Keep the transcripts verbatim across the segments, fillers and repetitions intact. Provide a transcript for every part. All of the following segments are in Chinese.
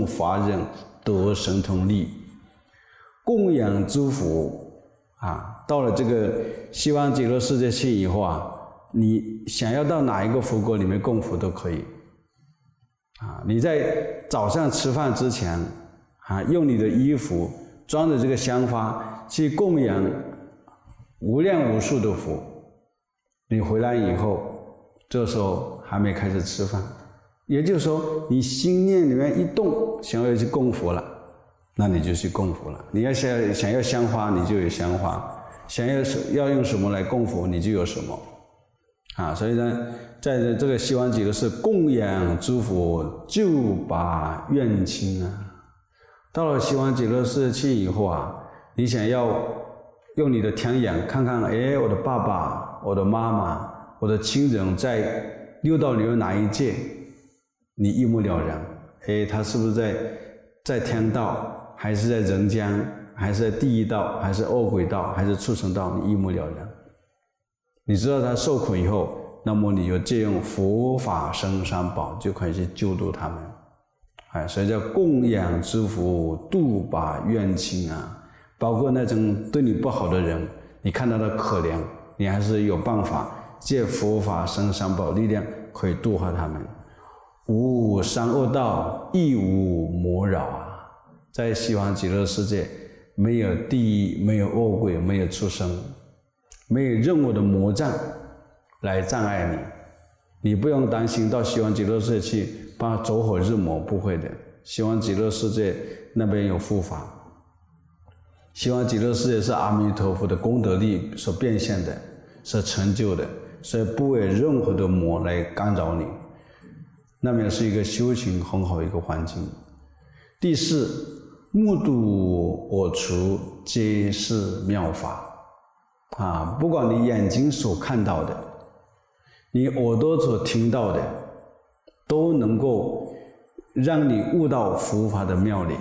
法忍，得神通力，供养诸佛啊。到了这个西方极乐世界去以后啊，你想要到哪一个佛国里面供佛都可以啊。你在早上吃饭之前啊，用你的衣服装着这个香花去供养无量无数的佛。你回来以后，这时候还没开始吃饭，也就是说你心念里面一动，想要去供佛了，那你就去供佛了。你要想想要香花，你就有香花；想要要用什么来供佛，你就有什么啊。所以呢，在这个西方极乐是供养诸佛，救拔冤亲啊。到了西方极乐世界去以后啊，你想要用你的天眼看看，哎，我的爸爸、我的妈妈、我的亲人在六道里面哪一界，你一目了然。哎，他是不是在在天道，还是在人间，还是在地狱道，还是恶鬼道，还是畜生道，你一目了然。你知道他受苦以后，那么你就借用佛法僧三宝，就可以去救度他们。哎，所以叫供养诸佛，度拔冤亲啊。包括那种对你不好的人，你看到他可怜，你还是有办法借佛法僧三宝力量可以度化他们。无三恶道，亦无魔扰啊。在西方极乐世界，没有地狱，没有恶鬼，没有畜生，没有任何的魔障来障碍你。你不用担心到西方极乐世界去把走火入魔，不会的。西方极乐世界那边有护法。西方极乐世界是阿弥陀佛的功德力所变现的，所成就的，所以不会任何的魔来干扰你。那边是一个修行很好的一个环境。第四，目睹我处皆是妙法啊！不管你眼睛所看到的，你耳朵所听到的，都能够让你悟到佛法的妙理。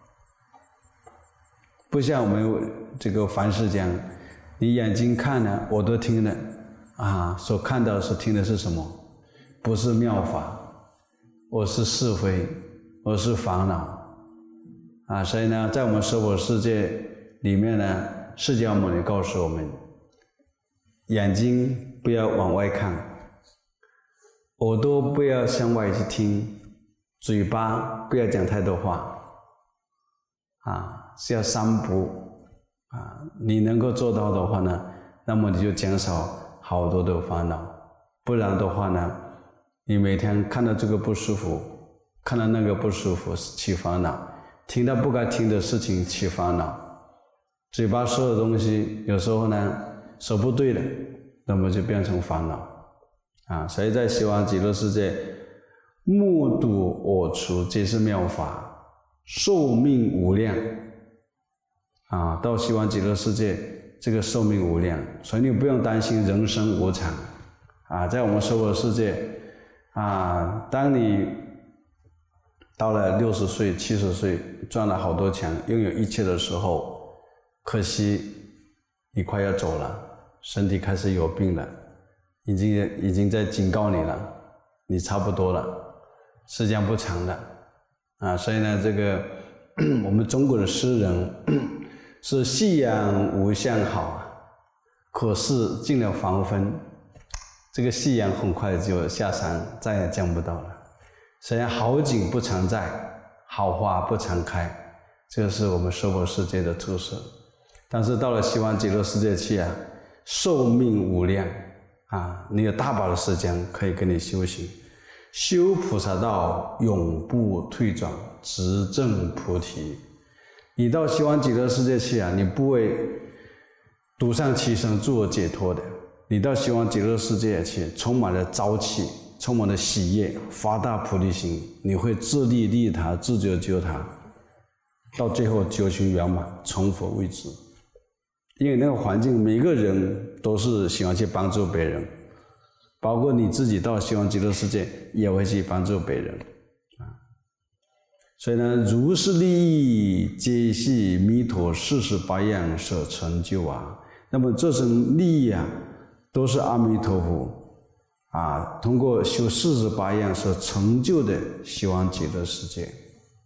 不像我们这个凡世讲，你眼睛看了，耳朵听了啊，所看到所听的是什么？不是妙法，我是是非，我是烦恼啊。所以呢，在我们娑婆世界里面呢，释迦牟尼告诉我们，眼睛不要往外看，耳朵不要向外去听，嘴巴不要讲太多话啊。是要三不啊，你能够做到的话呢，那么你就减少好多的烦恼。不然的话呢，你每天看到这个不舒服，看到那个不舒服起烦恼，听到不该听的事情起烦恼，嘴巴说的东西有时候呢说不对了，那么就变成烦恼啊。所以在西方极乐世界，目睹我处皆是妙法，寿命无量啊。到西方极乐世界，这个寿命无量，所以你不用担心人生无常啊。在我们娑婆世界啊，当你到了六十岁、七十岁，赚了好多钱，拥有一切的时候，可惜你快要走了，身体开始有病了，已经已经在警告你了，你差不多了，时间不长了啊。所以呢，这个我们中国的诗人是夕阳无限好啊，可是进了黄昏，这个夕阳很快就下山，再也见不到了。所以好景不常在，好花不常开，这个是我们娑婆世界的特色。但是到了西方极乐世界去啊，寿命无量啊，你有大把的时间可以跟你修行，修菩萨道，永不退转，直证菩提。你到西方极乐世界去啊，你不会独善其身自我解脱的。你到西方极乐世界去，充满了朝气，充满了喜悦，发大菩提心，你会自利利他，自救救他，到最后究竟圆满，成佛为止。因为那个环境，每个人都是喜欢去帮助别人，包括你自己到西方极乐世界也会去帮助别人啊。所以呢，如是利益皆是弥陀四十八愿所成就啊。那么这种利益啊，都是阿弥陀佛啊通过修四十八愿所成就的西方极乐世界啊。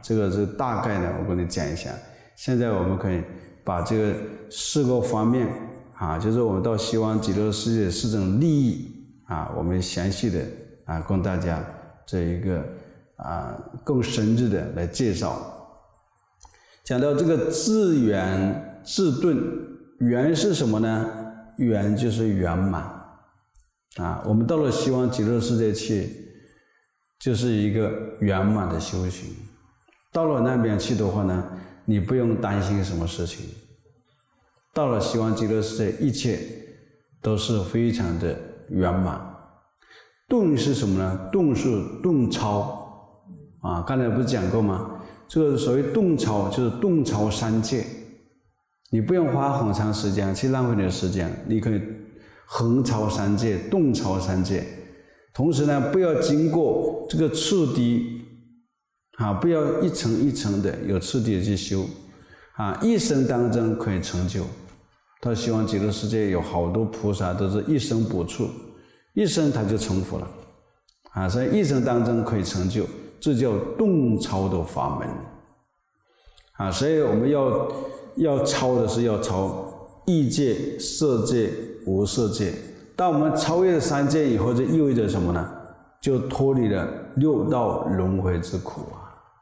这个是大概呢，我跟你讲一下。现在我们可以把这个四个方面啊，就是我们到西方极乐世界四种利益啊，我们详细的啊，供大家这一个啊更深入的来介绍。讲到这个自圆自顿，圆是什么呢？圆就是圆满啊。我们到了西方极乐世界去，就是一个圆满的修行。到了那边去的话呢，你不用担心什么事情。到了西方极乐世界，一切都是非常的圆满。顿是什么呢？顿是顿超啊，刚才不是讲过吗？这个所谓顿超，就是顿超三界。你不用花很长时间去浪费你的时间，你可以横超三界，顿超三界。同时呢，不要经过这个次第啊，不要一层一层的有次第的去修啊，一生当中可以成就。到西方极乐世界有好多菩萨都是一生补处，一生他就成佛了啊，所以一生当中可以成就，这叫顿超的法门啊。所以我们要要超的是要超异界、色界、无色界。当我们超越了三界以后，就意味着什么呢？就脱离了六道轮回之苦啊。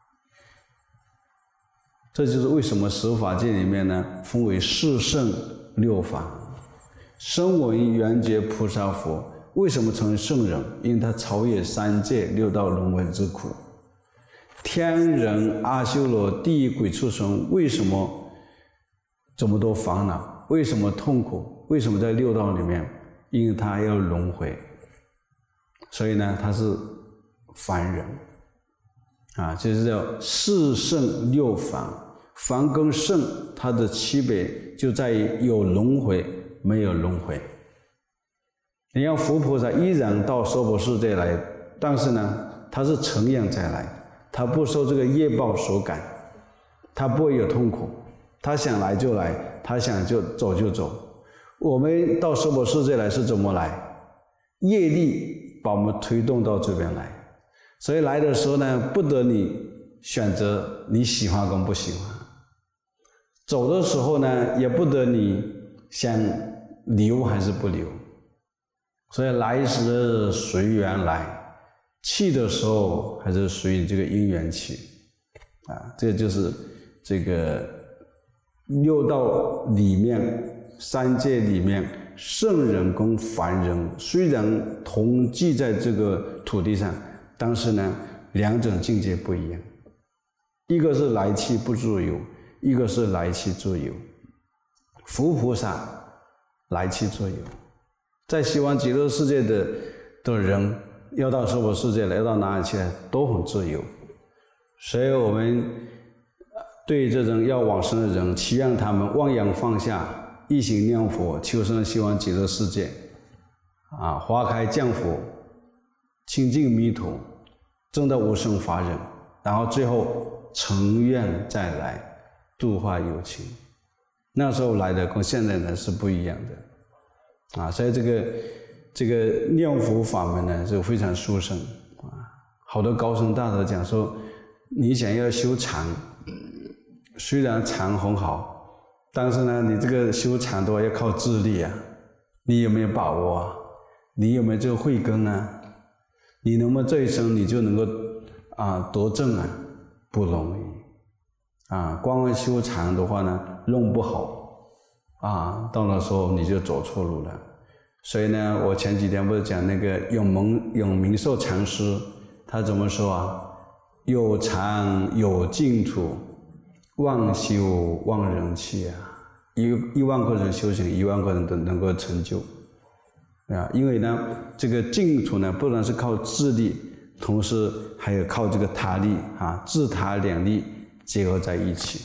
这就是为什么十法界里面呢，分为四圣六法。声闻缘觉菩萨佛为什么成为圣人？因为他超越三界六道轮回之苦。天人阿修罗地狱鬼畜生为什么这么多烦恼？为什么痛苦？为什么在六道里面？因为他要轮回，所以呢，他是凡人啊，这是叫四圣六凡。凡跟圣它的区别就在于有轮回没有轮回。你要佛菩萨依然到娑婆世界来，但是呢，他是成样再来，他不受这个业报所感，他不会有痛苦，他想来就来，他想就走就走。我们到娑婆世界来是怎么来？业力把我们推动到这边来，所以来的时候呢，不得你选择你喜欢跟不喜欢；走的时候呢，也不得你想留还是不留。所以来时随缘来，去的时候还是随这个因缘去啊。这就是这个六道里面。三界里面，圣人跟凡人虽然同居在这个土地上，但是呢，两种境界不一样。一个是来去不自由，一个是来去自由。佛菩萨来去自由，在西方极乐世界的的人要到娑婆世界来，要到哪里去呢？都很自由。所以我们对这种要往生的人，期望他们忘仰放下。一心念佛，求生西方极乐世界，啊，花开降佛，清净弥陀，证到无生法忍，然后最后成愿再来度化有情。那时候来的跟现在呢是不一样的，啊，所以这个这个念佛法门呢是非常殊胜啊。好多高僧大德讲说，你想要修禅，虽然禅很好。但是呢，你这个修禅的话要靠智力啊，你有没有把握啊？你有没有这个慧根啊？你能不能这一生你就能够啊得正啊？不容易啊！光修禅的话呢，弄不好啊，到那时候你就走错路了。所以呢，我前几天不是讲那个永蒙永明寿禅师，他怎么说啊？有禅有净土。万修万人去啊，一一万个人修行，一万个人都能够成就啊！因为呢，这个净土呢，不能是靠自力，同时还有靠这个他力啊，自他两力结合在一起。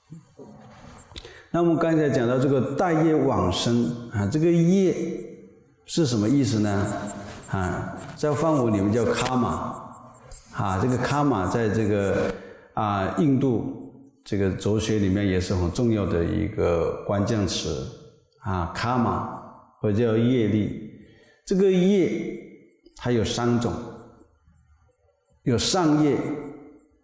那我们刚才讲到这个大业往生啊，这个业是什么意思呢？啊，在梵文里面叫卡玛啊，这个卡玛在这个啊印度。这个哲学里面也是很重要的一个关键词啊，卡玛或者叫业力。这个业它有三种，有善业、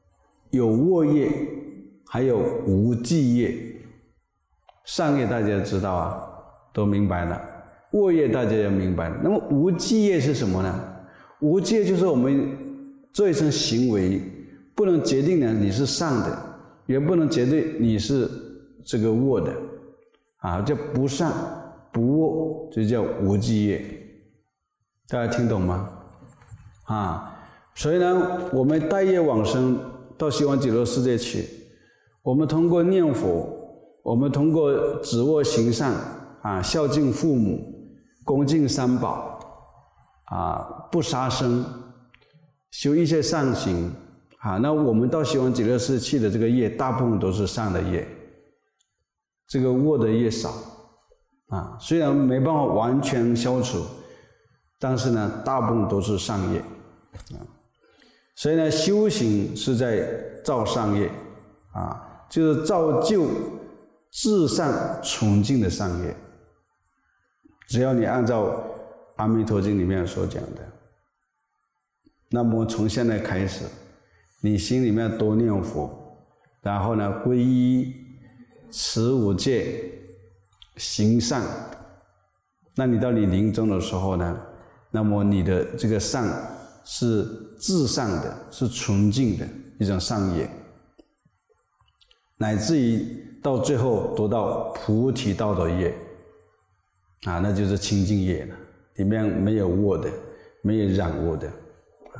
有卧业，还有无记业。上业大家知道啊，都明白了。卧业大家也明白了。那么无记业是什么呢？无记业就是我们做一层行为，不能决定呢你是上的，也不能决定你是这个卧的，啊，叫不上不卧，就叫无记业。大家听懂吗？啊，所以呢，我们带业往生到西方极乐世界去，我们通过念佛，我们通过止卧行善啊，孝敬父母，恭敬三宝啊，不杀生，修一切善行啊，那我们到西方极乐世界去的这个业，大部分都是善的业，这个恶的业少啊，虽然没办法完全消除，但是呢，大部分都是善业啊。所以呢，修行是在造善业啊，就是造就至善纯净的善业。只要你按照《阿弥陀经》里面所讲的，那么从现在开始，你心里面多念佛，然后呢，皈依、持五戒、行善，那你到你临终的时候呢，那么你的这个善是至善的，是纯净的一种善业，乃至于到最后得到菩提道的业啊，那就是清净业了，里面没有恶的，没有染污的啊。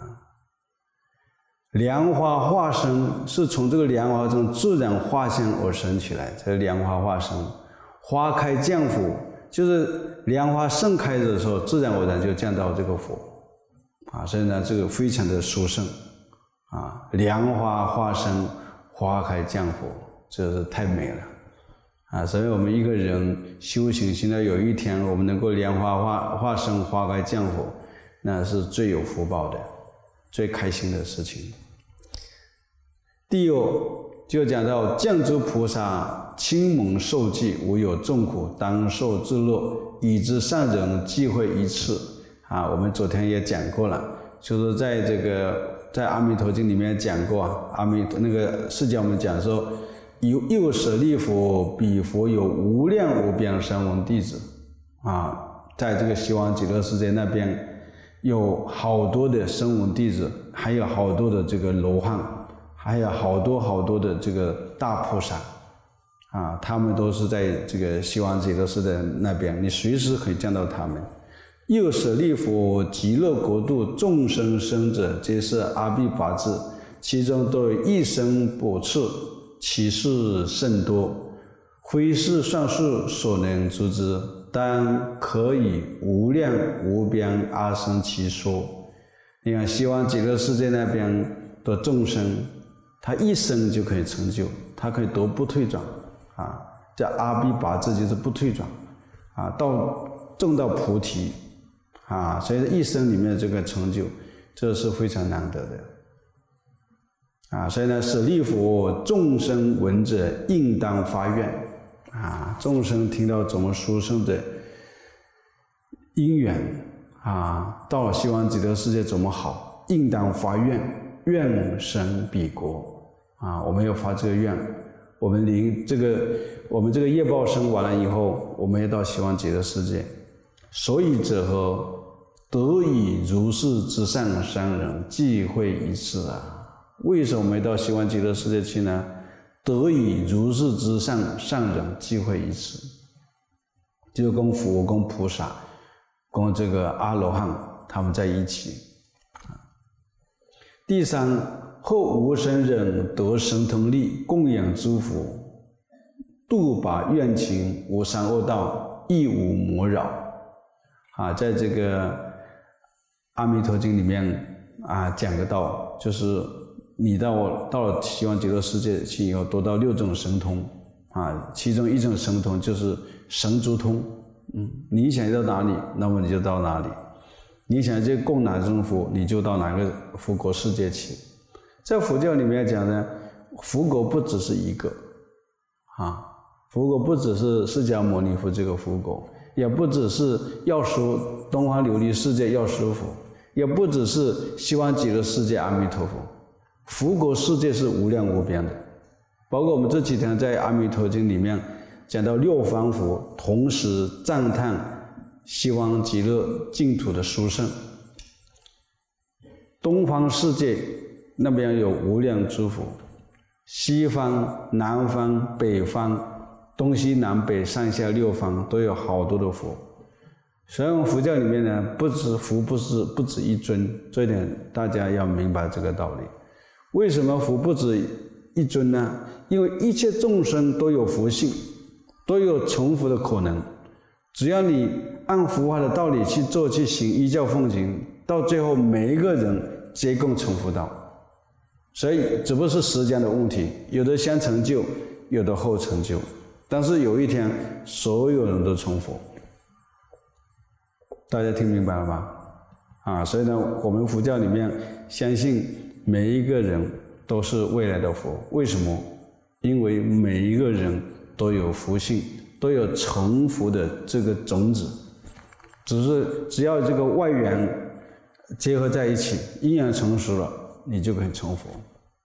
莲花化生是从这个莲花中自然化现而生起来，这莲花化生，花开降福，就是莲花盛开的时候，自然而然就降到这个佛啊，所以呢，这个非常的殊胜啊，莲花化生，花开降福，这是太美了啊！所以我们一个人修行，现在有一天我们能够莲花化化生，花开降福，那是最有福报的，最开心的事情。第二就讲到降诸菩萨亲蒙受记，无有众苦，当受自乐，以知善人忌讳一次啊。我们昨天也讲过了，就是在这个在阿弥陀经里面讲过啊，阿弥陀那个释迦牟尼讲说，有又舍利佛，彼佛有无量无边声闻弟子啊，在这个西方极乐世界那边有好多的声闻弟子，还有好多的这个罗汉，还有好多好多的这个大菩萨啊，他们都是在这个西方极乐世界那边，你随时可以见到他们。又舍利佛，极乐国度众生生者，皆是阿鞞跋致，其中都有一生补次，其事甚多，非是算数所能知之，但可以无量无边阿僧祇说。你看西方极乐世界那边的众生，他一生就可以成就，他可以得不退转啊，叫阿鞞跋致，就是不退转啊，到证到菩提啊，所以一生里面的这个成就，这是非常难得的啊。所以呢，舍利弗，众生闻者应当发愿啊，众生听到怎么殊胜的因缘啊，到了西方极乐世界怎么好，应当发愿，愿生彼国啊。我们要发这个愿，我们临这个我们这个业报生完了以后，我们要到西方极乐世界。所以者何？得以如是之善善人，忌讳一次啊。为什么我们到西方极乐世界去呢？得以如是之善善人，忌讳一次，就是跟佛、跟菩萨、跟这个阿罗汉他们在一起。第三，后无生人得神通力，供养诸佛，度拔怨情，无三恶道，亦无魔扰啊。在这个阿弥陀经里面啊讲个道，就是你到到了西方极乐世界去以后，得到六种神通啊，其中一种神通就是神足通。嗯，你想到哪里，那么你就到哪里；你想去供哪种佛，你就到哪个佛国世界去。在佛教里面讲呢，佛国不只是一个啊，佛国不只是释迦牟尼佛这个佛国，也不只是药师东方琉璃世界药师佛，也不只是西方极乐世界阿弥陀佛， 佛国世界是无量无边的，包括我们这几天在《阿弥陀经》里面讲到六方佛同时赞叹西方极乐净土的殊胜。东方世界那边有无量诸佛，西方、南方、北方、东西南北上下六方都有好多的佛。所以我们佛教里面呢，不止佛不是不止一尊，这一点大家要明白这个道理。为什么佛不止一尊呢？因为一切众生都有佛性，都有成佛的可能。只要你按佛法的道理去做去行，依教奉行，到最后每一个人皆共成佛道。所以只不过是时间的问题，有的先成就，有的后成就，但是有一天所有人都成佛。大家听明白了吧？啊，所以呢，我们佛教里面相信每一个人都是未来的佛。为什么？因为每一个人都有福性，都有成佛的这个种子，只是只要这个外缘结合在一起，因缘成熟了，你就可以成佛。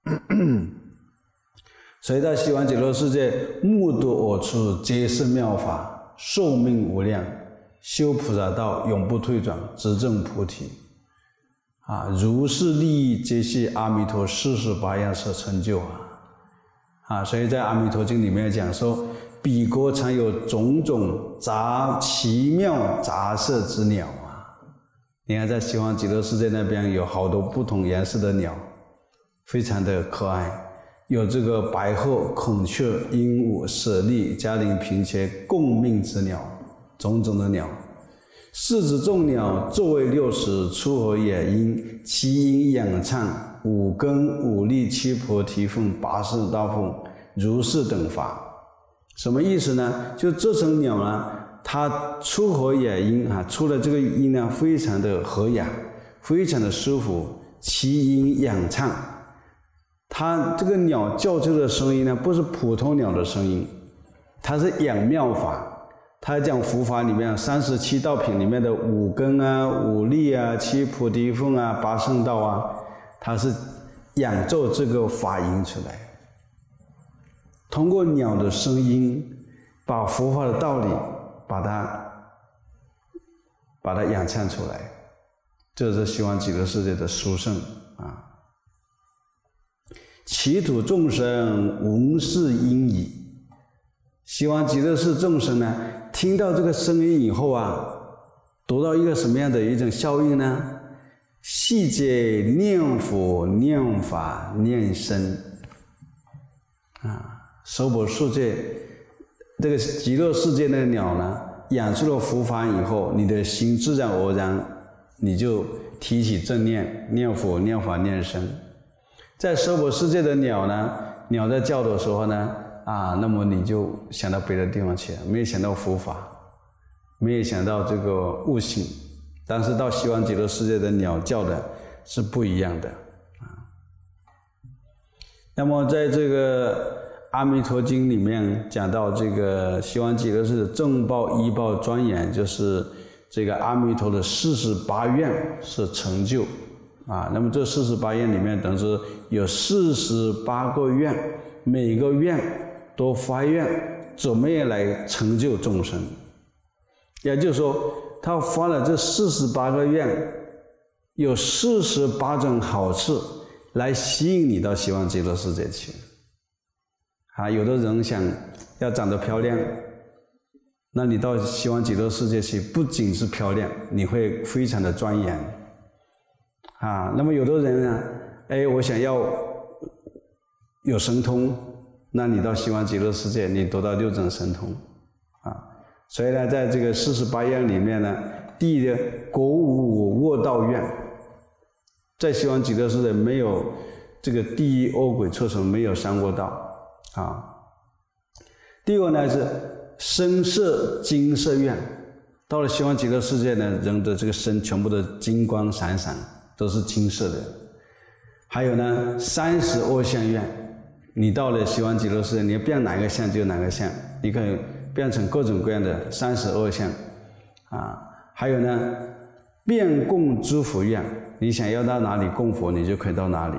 所以在西方极乐世界，目睹我处皆是妙法，寿命无量，修菩萨道，永不退转，直证菩提。啊，如是利益，皆系阿弥陀四十八愿所成就啊！啊，所以在《阿弥陀经》里面讲说，彼国常有种种杂奇妙杂色之鸟啊！你看，在西方极乐世界那边有好多不同颜色的鸟，非常的可爱。有这个白鹤、孔雀、鹦鹉、舍利、迦陵、频伽共命之鸟，种种的鸟。四子众鸟，作为六十，出河野音，其音仰唱，五根五力七菩提分，八识道分，如是等法。什么意思呢？就这种鸟呢，它出河野音啊，出了这个音呢，非常的和雅，非常的舒服，其音仰唱。它这个鸟叫出的声音呢，不是普通鸟的声音，它是仰妙法。他讲佛法里面三十七道品里面的五根啊、五力啊、七菩提分啊、八圣道啊，他是演奏这个法音出来，通过鸟的声音，把佛法的道理把它把它演唱出来，这是西方极乐世界的殊胜啊！其土众生闻是音已，西方极乐世众生呢，听到这个声音以后啊，得到一个什么样的一种效应呢？悉皆念佛、念法、念僧啊！娑婆世界这个极乐世界的鸟呢，演出了佛法以后，你的心自然而然，你就提起正念，念佛、念法、念僧。在娑婆世界的鸟呢，鸟在叫的时候呢，啊，那么你就想到别的地方去了，没有想到佛法，没有想到这个悟性。但是到西方极乐世界的鸟叫的是不一样的啊。那么在这个《阿弥陀经》里面讲到这个西方极乐世界的正报依报庄严，就是这个阿弥陀的四十八愿是成就啊。那么这四十八愿里面，等于是有四十八个愿，每个愿都发愿怎么样来成就众生。也就是说，他发了这四十八个愿，有四十八种好处来吸引你到西方极乐世界去。啊，有的人想要长得漂亮，那你到西方极乐世界去，不仅是漂亮，你会非常的庄严。啊，那么有的人呢，哎，我想要有神通，那你到西方极乐世界，你得到六种神通。啊。所以呢，在这个四十八愿里面呢，第一个果无卧道愿，在西方极乐世界没有这个地狱恶鬼畜生，没有三恶道啊。第二个呢是身色金色愿，到了西方极乐世界呢，人的这个身全部都金光闪闪，都是金色的。还有呢三十二相愿，你到了西方极乐世界，你要变哪个相就哪个相，你可以变成各种各样的三十二相啊。还有呢，遍供诸佛愿，你想要到哪里供佛，你就可以到哪里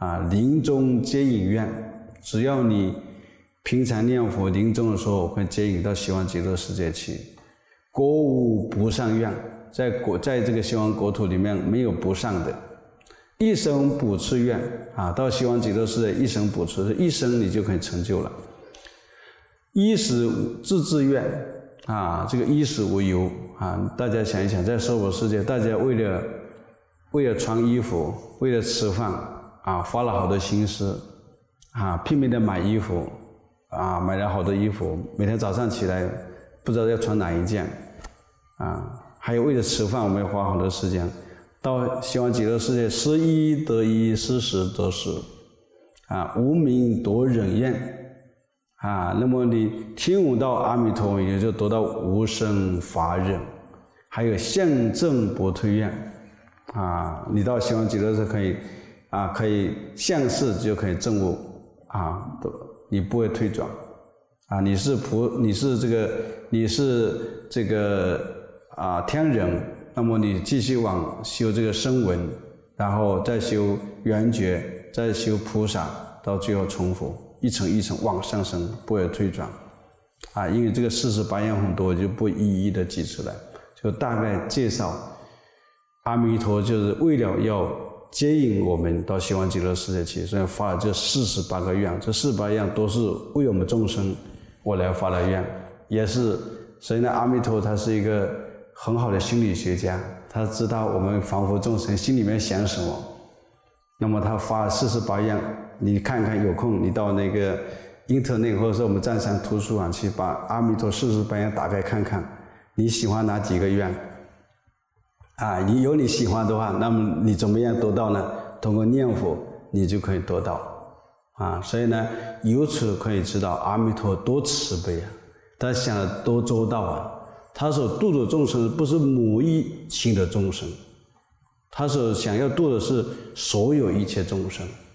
啊，临终接引愿，只要你平常念佛临终的时候会接引到西方极乐世界去，国无不上愿，在国在这个西方国土里面没有不上的，一生补持愿啊，到西方极乐世界一生补持，一生你就可以成就了。衣食自治愿啊，这个衣食无忧啊，大家想一想，在娑婆世界，大家为了为了穿衣服，为了吃饭啊，花了好多心思啊，拼命的买衣服啊，买了好多衣服，每天早上起来不知道要穿哪一件啊，还有为了吃饭，我们要花很多时间。到西方极乐世界，失衣得衣，失食得食，啊，无名夺忍愿，啊，那么你听闻到阿弥陀，也就得到无生法忍，还有相正不退愿，啊，你到西方极乐世界可以，啊，可以相视就可以证悟，啊，你不会退转，啊，你是菩，你是这个，你是这个啊天人。那么你继续往修这个声闻，然后再修缘觉，再修菩萨，到最后成佛，一层一层往上升，不会退转。啊，因为这个四十八愿很多，就不一一的举出来，就大概介绍阿弥陀就是为了要接引我们到西方极乐世界去，所以发了这四十八个愿，这四十八愿都是为我们众生我来发的愿，也是所以呢，阿弥陀他是一个很好的心理学家，他知道我们凡夫众生心里面想什么，那么他发四十八愿，你看看有空你到那个 internet 或者是我们湛山图书馆去把阿弥陀四十八愿打开看看，你喜欢哪几个愿啊？你有你喜欢的话，那么你怎么样得到呢？通过念佛你就可以得到啊！所以呢，由此可以知道阿弥陀多慈悲啊，他想的多周到啊。他所度的众生不是某一情的众生，他所想要度的是所有一切众生。